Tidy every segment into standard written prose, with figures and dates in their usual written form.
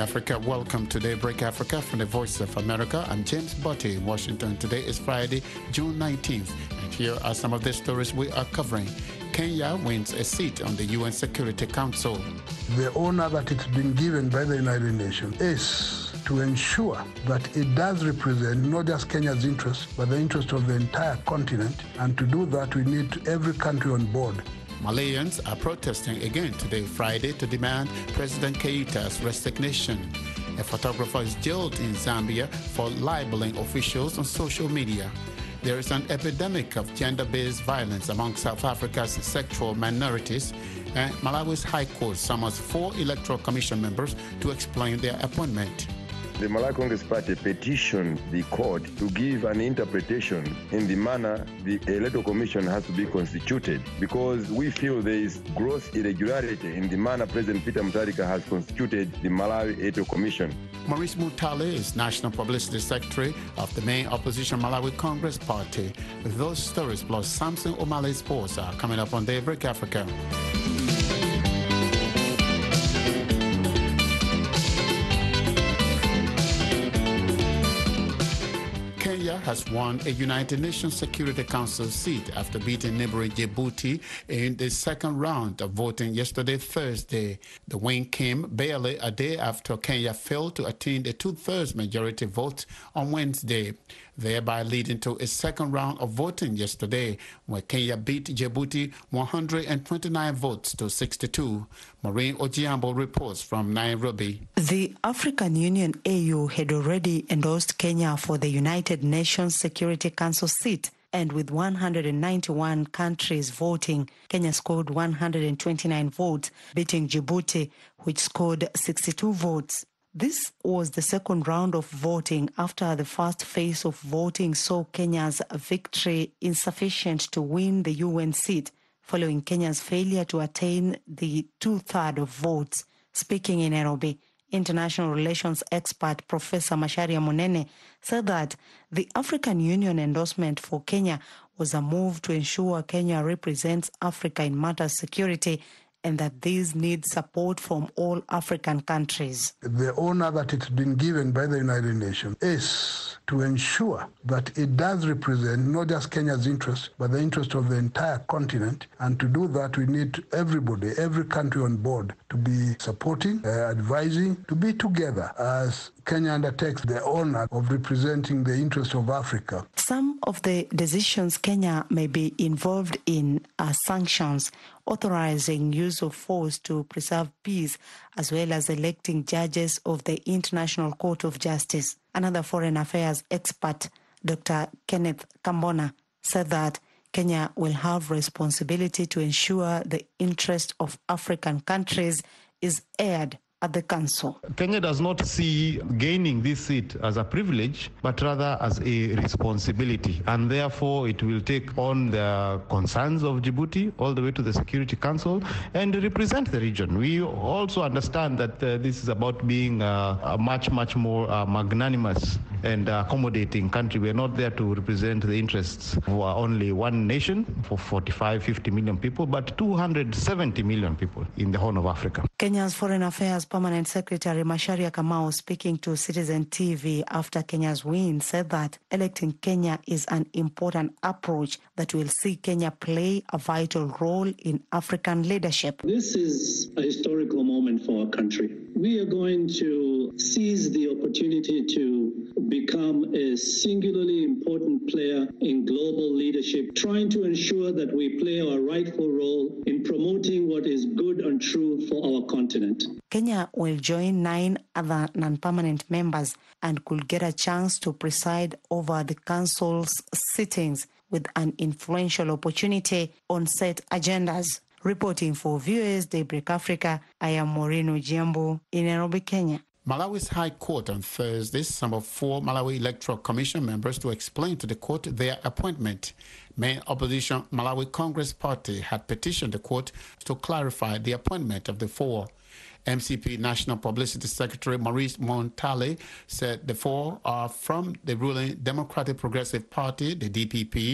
Africa. Welcome to Daybreak Africa from the Voice of America. I'm James Botte in Washington. Today is Friday, June 19th. And here are some of the stories we are covering. Kenya wins a seat on the UN Security Council. The honor that it's been given by the United Nations is to ensure that it does represent not just Kenya's interest, but the interest of the entire continent. And to do that, we need every country on board. Malayans are protesting again today, Friday, to demand President Keita's resignation. A photographer is jailed in Zambia for libeling officials on social media. There is an epidemic of gender-based violence among South Africa's sexual minorities, and Malawi's High Court summons 4 Electoral Commission members to explain their appointment. The Malawi Congress Party petitioned the court to give an interpretation in the manner the Electoral Commission has to be constituted, because we feel there is gross irregularity in the manner President Peter Mutharika has constituted the Malawi Electoral Commission. Maurice Mutale is National Publicity Secretary of the main opposition Malawi Congress Party. Those stories plus Samson O'Malley Sports are coming up on Daybreak Africa. Kenya has won a United Nations Security Council seat after beating neighboring Djibouti in the second round of voting yesterday, Thursday. The win came barely a day after Kenya failed to attain a 2/3 majority vote on Wednesday, thereby leading to a second round of voting yesterday, where Kenya beat Djibouti 129 votes to 62. Maureen Ojiambo reports from Nairobi. The African Union AU had already endorsed Kenya for the United Nations Security Council seat, and with 191 countries voting, Kenya scored 129 votes, beating Djibouti, which scored 62 votes. This was the second round of voting after the first phase of voting saw Kenya's victory insufficient to win the UN seat, following Kenya's failure to attain the 2/3 of votes. Speaking in Nairobi, international relations expert Professor Macharia Munene said that the African Union endorsement for Kenya was a move to ensure Kenya represents Africa in matters of security, and that these need support from all African countries. The honor that it's been given by the United Nations is to ensure that it does represent not just Kenya's interest, but the interest of the entire continent. And to do that, we need everybody, every country on board to be supporting, advising, to be together as Kenya undertakes the honor of representing the interest of Africa. Some of the decisions Kenya may be involved in are sanctions, authorizing use of force to preserve peace, as well as electing judges of the International Court of Justice. Another foreign affairs expert, Dr. Kenneth Kambona, said that Kenya will have responsibility to ensure the interest of African countries is aired at the Council. Kenya does not see gaining this seat as a privilege, but rather as a responsibility. And therefore, it will take on the concerns of Djibouti all the way to the Security Council and represent the region. We also understand that this is about being a much more magnanimous and accommodating country. We are not there to represent the interests of only one nation for 45-50 million people, but 270 million people in the Horn of Africa. Kenya's Foreign Affairs Permanent Secretary Macharia Kamau, speaking to Citizen TV after Kenya's win, said that electing Kenya is an important approach that will see Kenya play a vital role in African leadership. This is a historical moment for our country. We are going to seize the opportunity to become a singularly important player in global leadership, trying to ensure that we play our rightful role in promoting what is good and true for our continent. Kenya will join 9 other non-permanent members and could get a chance to preside over the Council's sittings with an influential opportunity on set agendas. Reporting for Viewers Daybreak Africa, I am Maureen Ojiambo in Nairobi, Kenya. Malawi's High Court on Thursday summoned 4 Malawi Electoral Commission members to explain to the court their appointment. Main opposition Malawi Congress Party had petitioned the court to clarify the appointment of the 4. MCP National Publicity Secretary Maurice Montale said the 4 are from the ruling Democratic Progressive Party, the DPP,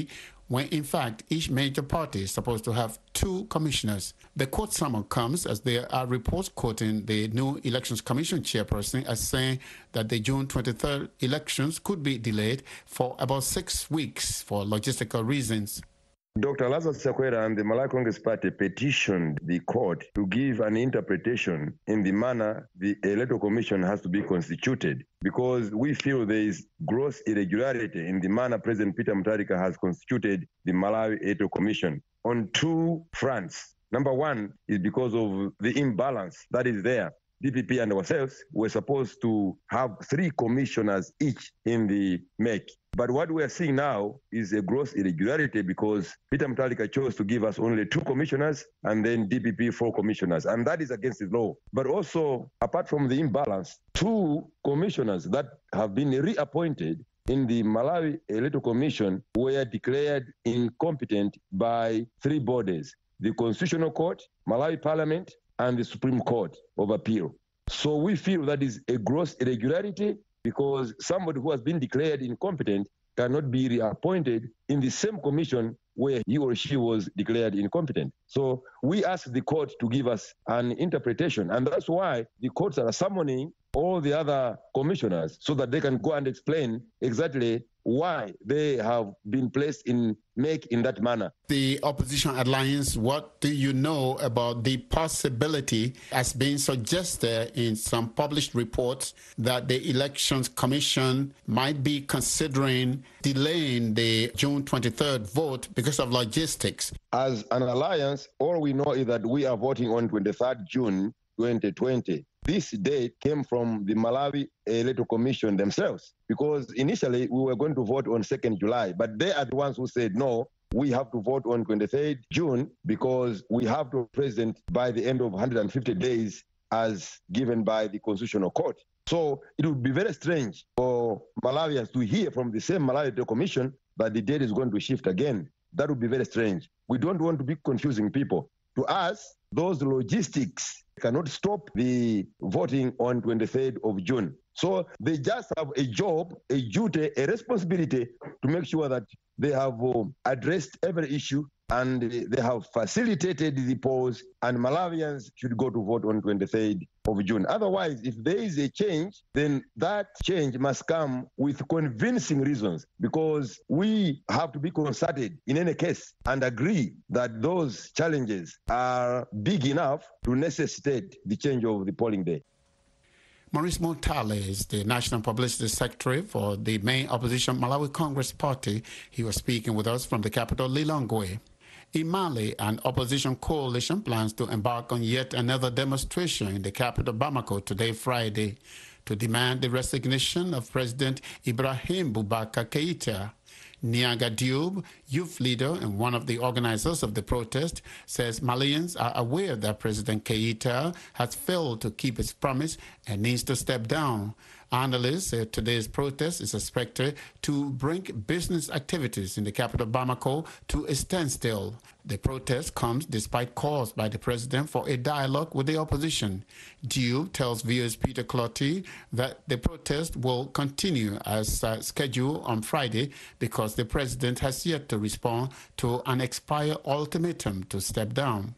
when in fact each major party is supposed to have 2 commissioners. The court summons comes as there are reports quoting the new Elections Commission chairperson as saying that the June 23rd elections could be delayed for about 6 weeks for logistical reasons. Dr. Lazarus Chakwera and the Malawi Congress Party petitioned the court to give an interpretation in the manner the Electoral Commission has to be constituted, because we feel there is gross irregularity in the manner President Peter Mutharika has constituted the Malawi Electoral Commission on 2 fronts. Number one is because of the imbalance that is there. DPP and ourselves were supposed to have 3 commissioners each in the MEC. But what we are seeing now is a gross irregularity because Peter Mutharika chose to give us only 2 commissioners and then DPP 4 commissioners. And that is against the law. But also, apart from the imbalance, 2 commissioners that have been reappointed in the Malawi Electoral Commission were declared incompetent by 3 bodies: the Constitutional Court, Malawi Parliament, and the Supreme Court of Appeal. So we feel that is a gross irregularity because somebody who has been declared incompetent cannot be reappointed in the same commission where he or she was declared incompetent. So we ask the court to give us an interpretation, and that's why the courts are summoning all the other commissioners so that they can go and explain exactly why they have been placed in MEC in that manner. The opposition alliance, what do you know about the possibility, as being suggested in some published reports, that the Elections Commission might be considering delaying the June 23rd vote because of logistics? As an alliance, all we know is that we are voting on 23rd June 2020. This date came from the Malawi Electoral Commission themselves, because initially we were going to vote on 2nd July, but they are the ones who said, no, we have to vote on 23rd June because we have to present by the end of 150 days as given by the Constitutional Court. So it would be very strange for Malawians to hear from the same Malawi Electoral Commission that the date is going to shift again. That would be very strange. We don't want to be confusing people. To us, those logistics cannot stop the voting on 23rd of June. So they just have a job, a duty, a responsibility to make sure that they have addressed every issue and they have facilitated the polls, and Malawians should go to vote on 23rd of June. Otherwise, if there is a change, then that change must come with convincing reasons, because we have to be consulted in any case and agree that those challenges are big enough to necessitate the change of the polling day. Maurice Montale is the National Publicity Secretary for the main opposition Malawi Congress Party. He was speaking with us from the capital, Lilongwe. In Mali, an opposition coalition plans to embark on yet another demonstration in the capital, Bamako, today, Friday, to demand the resignation of President Ibrahim Boubacar Keïta. Niaga Diop, youth leader and one of the organizers of the protest, says Malians are aware that President Keïta has failed to keep his promise and needs to step down. Analysts say today's protest is expected to bring business activities in the capital Bamako to a standstill. The protest comes despite calls by the president for a dialogue with the opposition. Diop tells viewers Peter Clottey that the protest will continue as scheduled on Friday because the president has yet to respond to an expired ultimatum to step down.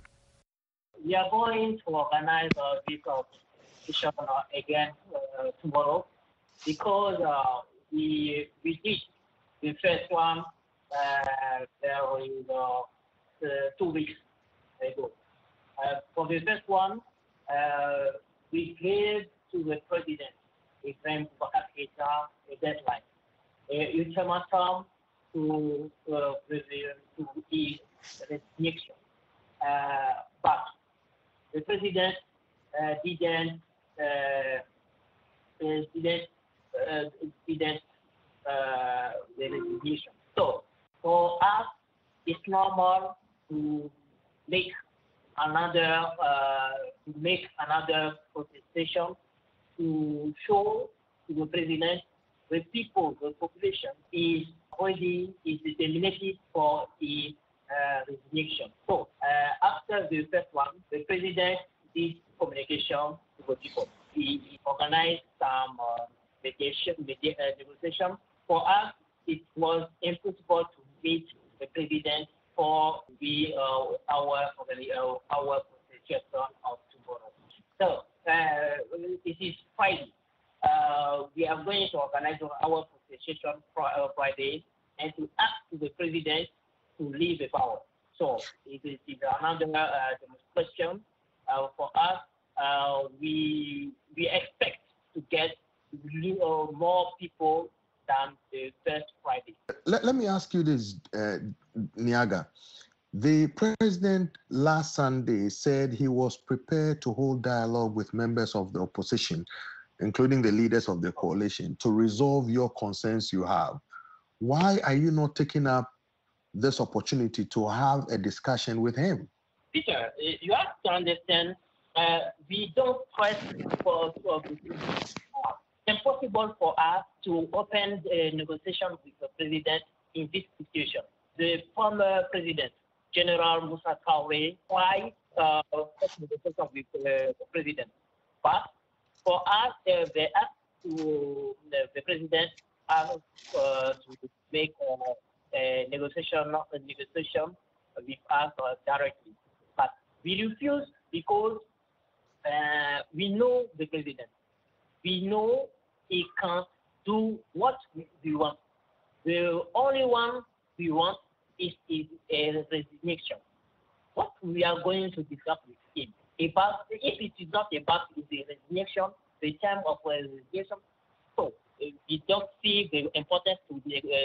We are going to organize a big competition again tomorrow, because we did the first one there is 2 weeks ago. For the first one, we gave to the president, Ibrahim Boubacar Keïta, a deadline, a ultimatum to his resignation. But the president didn't the resignation. So for us, it's normal to make another protestation to show to the president, the people, the population is determinated for the resignation. So after the first one, the president did communication to the people. He organized some negotiation. For us, it was impossible to meet the the president for our procession of tomorrow. So it is Friday. We are going to organize our procession Friday and to ask the president to leave the power. So it is another demonstration for us. We expect to get more people than the first Friday. Let me ask you this, Niaga. The president last Sunday said he was prepared to hold dialogue with members of the opposition, including the leaders of the coalition, to resolve your concerns you have. Why are you not taking up this opportunity to have a discussion with him? Peter, you have to understand, we don't press for it's impossible for us to open a negotiation with the president in this situation. The former president, General Musa Kawe, tried negotiation with the president. But for us, they asked the president to make a negotiation with us directly. But we refuse because we know the president. We know he can't do what we want. The only one we want is a resignation. What we are going to discuss with him about, if it is not about the resignation, the time of resignation, so we don't see the importance to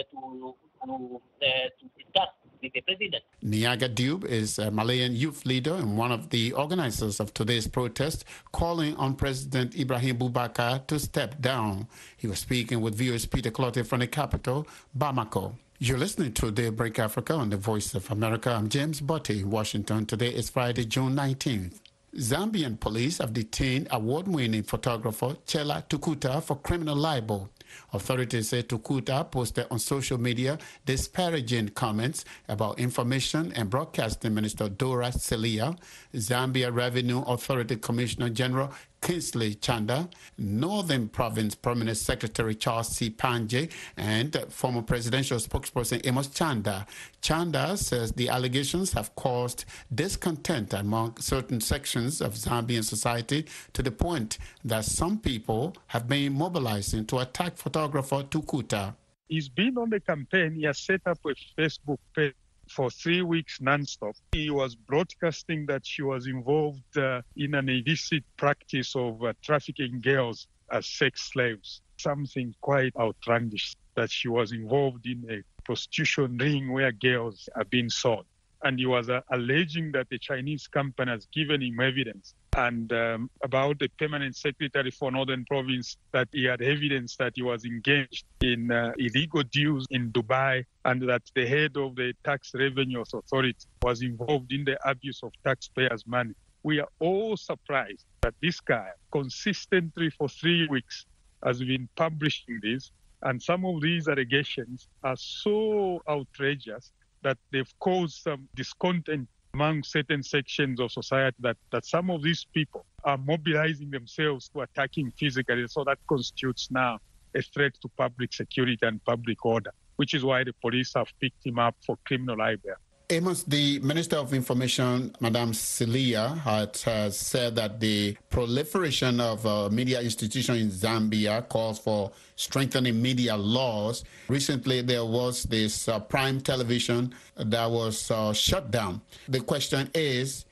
discuss with the president. Niaga Diop is a Malayan youth leader and one of the organizers of today's protest, calling on President Ibrahim Boubacar to step down. He was speaking with viewers Peter Clottey from the capital, Bamako. You're listening to Daybreak Africa on the Voice of America. I'm James Botti in Washington. Today is Friday, June 19th. Zambian police have detained award-winning photographer Chela Tukuta for criminal libel. Authorities say Tukuta posted on social media disparaging comments about Information and Broadcasting Minister Dora Celia, Zambia Revenue Authority Commissioner General Kingsley Chanda, Northern Province Permanent Secretary Charles C. Panje, and former presidential spokesperson Amos Chanda. Chanda says the allegations have caused discontent among certain sections of Zambian society to the point that some people have been mobilizing to attack photographer Tukuta. He's been on the campaign. He has set up a Facebook page for 3 weeks non-stop. He was broadcasting that she was involved in an illicit practice of trafficking girls as sex slaves, something quite outlandish, that she was involved in a prostitution ring where girls are being sold. And he was alleging that the Chinese company has given him evidence and about the permanent secretary for Northern Province, that he had evidence that he was engaged in illegal deals in Dubai and that the head of the Tax Revenue Authority was involved in the abuse of taxpayers' money. We are all surprised that this guy consistently for 3 weeks has been publishing this, and some of these allegations are so outrageous that they've caused some discontent among certain sections of society that some of these people are mobilizing themselves to attack him physically. So that constitutes now a threat to public security and public order, which is why the police have picked him up for criminal libel. Amos, the Minister of Information, Madame Celia, has said that the proliferation of media institutions in Zambia calls for strengthening media laws. Recently, there was this Prime Television that was shut down. The question is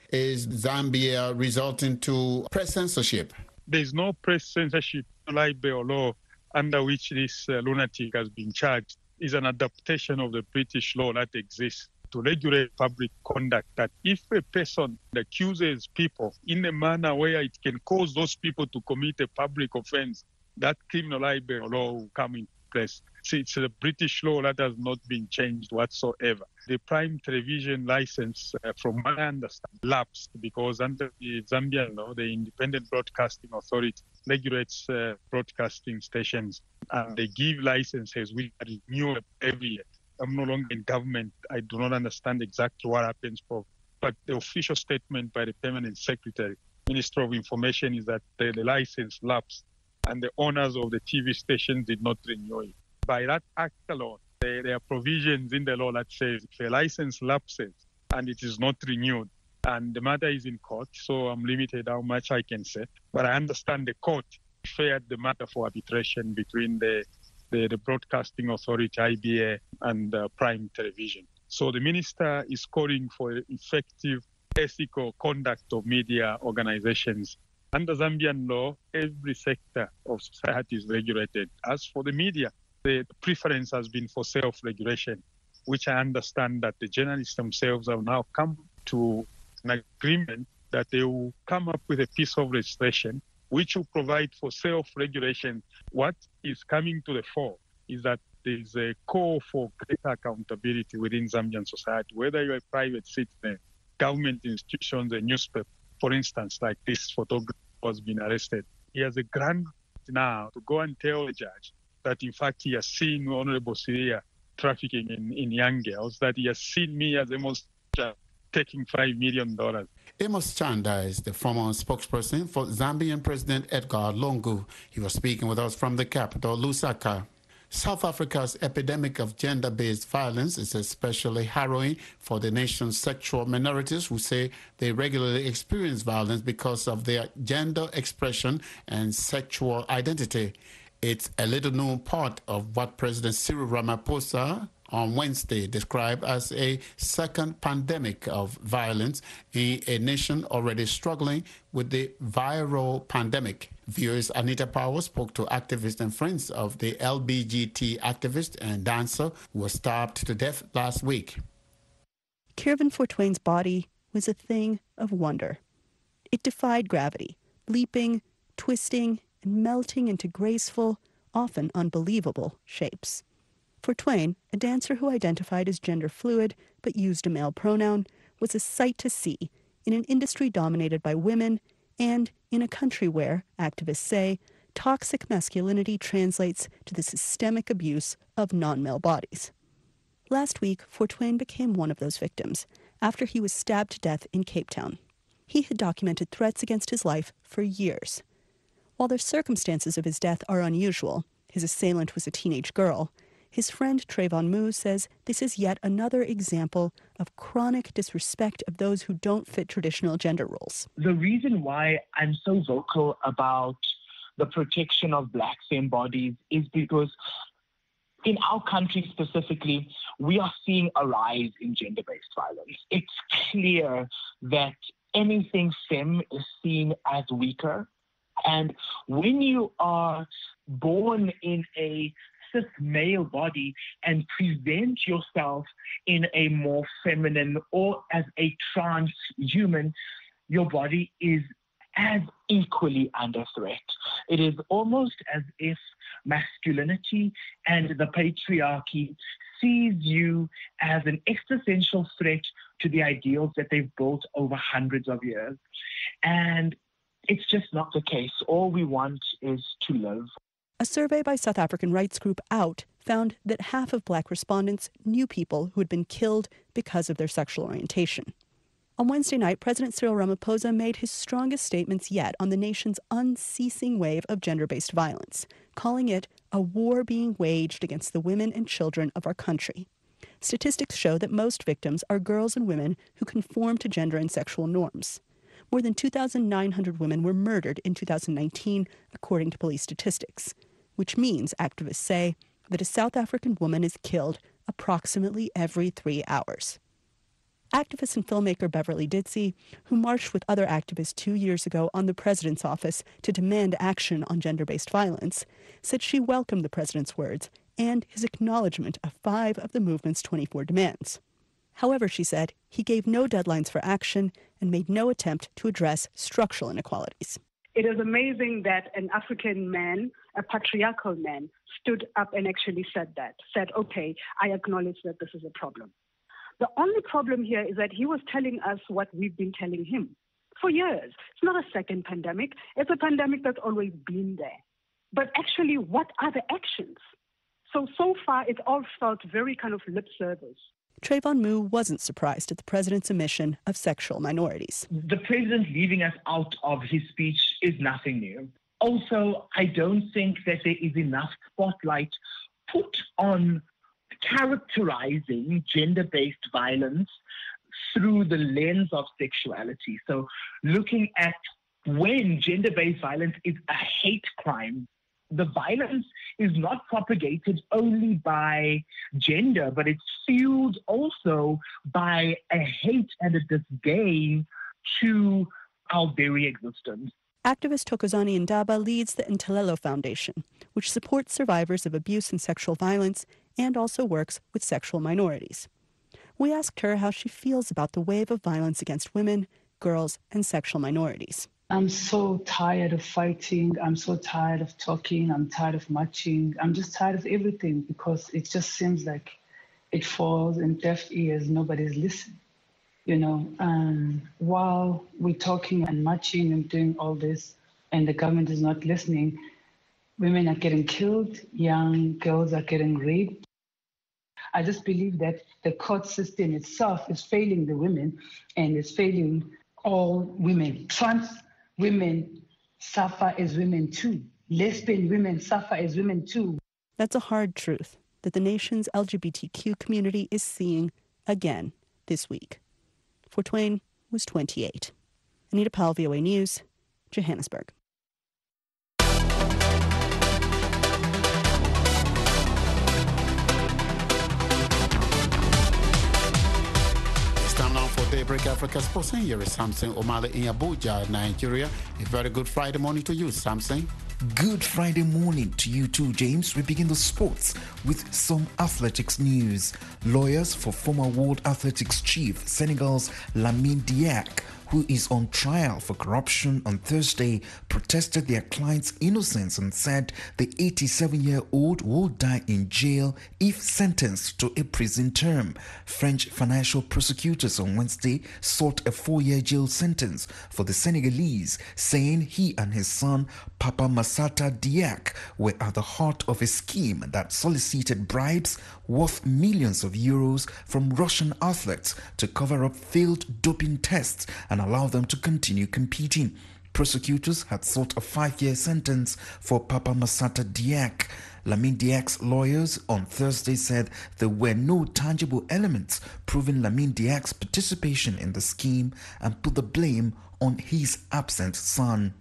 Zambia resulting to press censorship? There's no press censorship. Libel law under which this lunatic has been charged is an adaptation of the British law that exists to regulate public conduct, that if a person accuses people in a manner where it can cause those people to commit a public offense, that criminal libel law will come into place. See, it's a British law that has not been changed whatsoever. The Prime Television license, from what I understand, lapsed because under the Zambian law, the Independent Broadcasting Authority regulates broadcasting stations, and they give licenses which are renewed every year. I'm no longer in government. I do not understand exactly what happens, but the official statement by the Permanent Secretary, Minister of Information, is that the license lapsed and the owners of the TV station did not renew it. By that act alone, There are provisions in the law that says if a license lapses and it is not renewed, and the matter is in court, so I'm limited how much I can say. But I understand the court fared the matter for arbitration between the Broadcasting Authority, IBA, and Prime Television. So the minister is calling for effective ethical conduct of media organizations. Under Zambian law, every sector of society is regulated. As for the media, the preference has been for self-regulation, which I understand that the journalists themselves have now come to an agreement that they will come up with a piece of legislation which will provide for self-regulation. What is coming to the fore is that there is a call for greater accountability within Zambian society, whether you're a private citizen, government institutions, a newspaper. For instance, like this photographer has been arrested. He has a grant now to go and tell the judge that, in fact, he has seen Honorable Syria trafficking in young girls, that he has seen me as a monster taking $5 million. Amos Chanda is the former spokesperson for Zambian President Edgar Lungu. He was speaking with us from the capital, Lusaka. South Africa's epidemic of gender-based violence is especially harrowing for the nation's sexual minorities, who say they regularly experience violence because of their gender expression and sexual identity. It's a little-known part of what President Cyril Ramaphosa on Wednesday described as a second pandemic of violence in a nation already struggling with the viral pandemic. Viewers Anita Power spoke to activists and friends of the LBGT activist and dancer who was stabbed to death last week. Kiervan Fortuyn's body was a thing of wonder. It defied gravity, leaping, twisting, and melting into graceful, often unbelievable shapes. Fortuyn, a dancer who identified as gender fluid but used a male pronoun, was a sight to see in an industry dominated by women and in a country where, activists say, toxic masculinity translates to the systemic abuse of non-male bodies. Last week, Fortuyn became one of those victims after he was stabbed to death in Cape Town. He had documented threats against his life for years. While the circumstances of his death are unusual, his assailant was a teenage girl, his friend Trayvon Moo says this is yet another example of chronic disrespect of those who don't fit traditional gender roles. The reason why I'm so vocal about the protection of black femme bodies is because in our country specifically, we are seeing a rise in gender-based violence. It's clear that anything femme is seen as weaker. And when you are born in a cis male body and present yourself in a more feminine or as a transhuman, your body is as equally under threat. It is almost as if masculinity and the patriarchy sees you as an existential threat to the ideals that they've built over hundreds of years. And it's just not the case. All we want is to live. A survey by South African rights group OUT found that half of black respondents knew people who had been killed because of their sexual orientation. On Wednesday night, President Cyril Ramaphosa made his strongest statements yet on the nation's unceasing wave of gender-based violence, calling it a war being waged against the women and children of our country. Statistics show that most victims are girls and women who conform to gender and sexual norms. More than 2,900 women were murdered in 2019, according to police statistics, which means, activists say, that a South African woman is killed approximately every 3 hours. Activist and filmmaker Beverly Ditsey, who marched with other activists 2 years ago on the president's office to demand action on gender-based violence, said she welcomed the president's words and his acknowledgement of 5 of the movement's 24 demands. However, she said, he gave no deadlines for action and made no attempt to address structural inequalities. It is amazing that an African man, a patriarchal man, stood up and actually said, okay, I acknowledge that this is a problem. The only problem here is that he was telling us what we've been telling him for years. It's not a second pandemic. It's a pandemic that's always been there. But actually, what are the actions? So far, it all felt very kind of lip service. Trayvon Moo wasn't surprised at the president's omission of sexual minorities. The president leaving us out of his speech is nothing new. Also, I don't think that there is enough spotlight put on characterizing gender-based violence through the lens of sexuality. So looking at when gender-based violence is a hate crime, the violence is not propagated only by gender, but it's fueled also by a hate and a disdain to our very existence. Activist Thokozani Ndaba leads the Ntelelo Foundation, which supports survivors of abuse and sexual violence and also works with sexual minorities. We asked her how she feels about the wave of violence against women, girls, and sexual minorities. I'm so tired of fighting. I'm so tired of talking. I'm tired of marching. I'm just tired of everything because it just seems like it falls in deaf ears. Nobody's listening. While we're talking and marching and doing all this and the government is not listening, women are getting killed, young girls are getting raped. I just believe that the court system itself is failing the women and is failing all women. Trans women suffer as women too. Lesbian women suffer as women too. That's a hard truth that the nation's LGBTQ community is seeing again this week. Fort Twain was 28. Anita Powell, VOA News, Johannesburg. Time now for Daybreak Africa Sports. And here is Samson Omale in Abuja, Nigeria. A very good Friday morning to you, Samson. Good Friday morning to you too, James. We begin the sports with some athletics news. Lawyers for former World Athletics chief Senegal's Lamine Diack, who is on trial for corruption on Thursday, protested their client's innocence and said the 87-year-old will die in jail if sentenced to a prison term. French financial prosecutors on Wednesday sought a 4-year jail sentence for the Senegalese, saying he and his son, Papa Massata Diack, were at the heart of a scheme that solicited bribes worth millions of euros from Russian athletes to cover up failed doping tests and allow them to continue competing. Prosecutors had sought a 5-year sentence for Papa Massata Diack. Lamine Diack's lawyers on Thursday said there were no tangible elements proving Lamine Diack's participation in the scheme and put the blame on his absent son.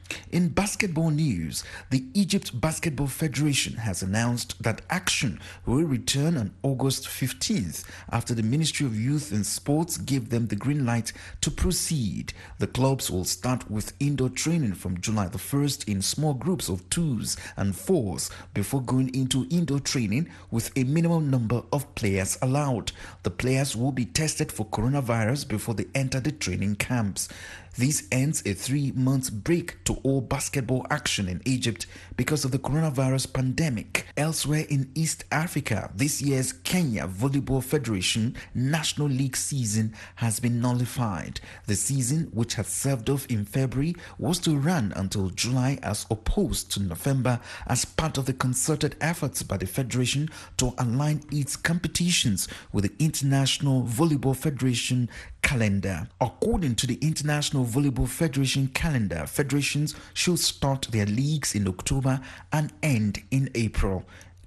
In basketball news, the Egypt Basketball Federation has announced that action will return on August 15th after the Ministry of Youth and Sports gave them the green light to proceed. The clubs will start with indoor training from July the 1st in small groups of 2s and 4s before going into indoor training with a minimum number of players allowed. The players will be tested for coronavirus before they enter the training camps. This ends a 3-month break to all basketball action in Egypt because of the coronavirus pandemic. Elsewhere in East Africa, this year's Kenya Volleyball Federation National League season has been nullified. The season, which had served off in February, was to run until July as opposed to November as part of the concerted efforts by the federation to align its competitions with the International Volleyball Federation calendar. According to the International Volleyball Federation calendar, federations should start their leagues in October and end in April.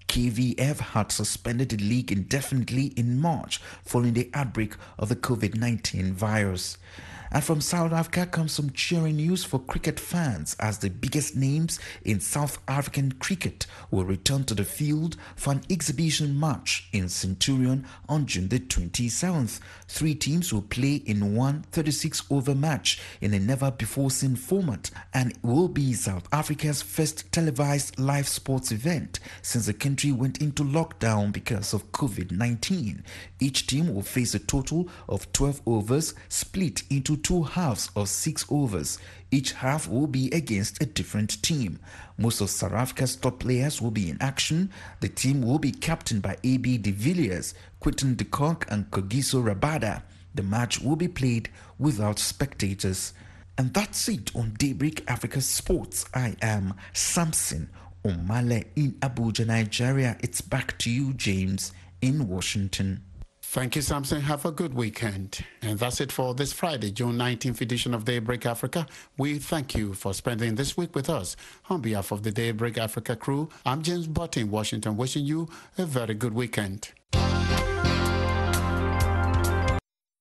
KVF had suspended the league indefinitely in March following the outbreak of the COVID-19 virus. And from South Africa comes some cheering news for cricket fans as the biggest names in South African cricket will return to the field for an exhibition match in Centurion on June the 27th. 3 teams will play in one 36-over match in a never-before-seen format, and it will be South Africa's first televised live sports event since the country went into lockdown because of COVID-19. Each team will face a total of 12 overs split into 2 halves of 6 overs. Each half will be against a different team. Most of South Africa's top players will be in action. The team will be captained by A.B. de Villiers, Quinton de Kock and Kogiso Rabada. The match will be played without spectators. And that's it on Daybreak Africa Sports. I am Samson Omale in Abuja, Nigeria. It's back to you, James, in Washington. Thank you, Samson. Have a good weekend. And that's it for this Friday, June 19th edition of Daybreak Africa. We thank you for spending this week with us. On behalf of the Daybreak Africa crew, I'm James Butt in Washington, wishing you a very good weekend.